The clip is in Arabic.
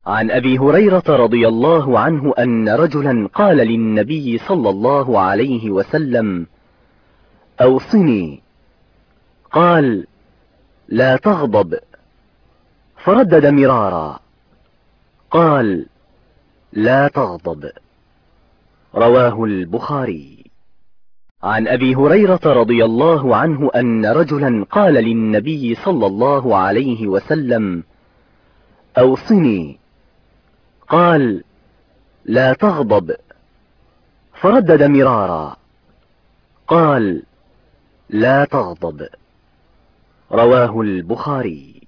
عن أبي هريرة رضي الله عنه أن رجلا قال للنبي صلى الله عليه وسلم: أوصني. قال: لا تغضب. فردد مرارا: قال: لا تغضب. رواه البخاري. عن أبي هريرة رضي الله عنه أن رجلا قال للنبي صلى الله عليه وسلم: أوصني. قال: لا تغضب. فردد مرارا: قال: لا تغضب. رواه البخاري.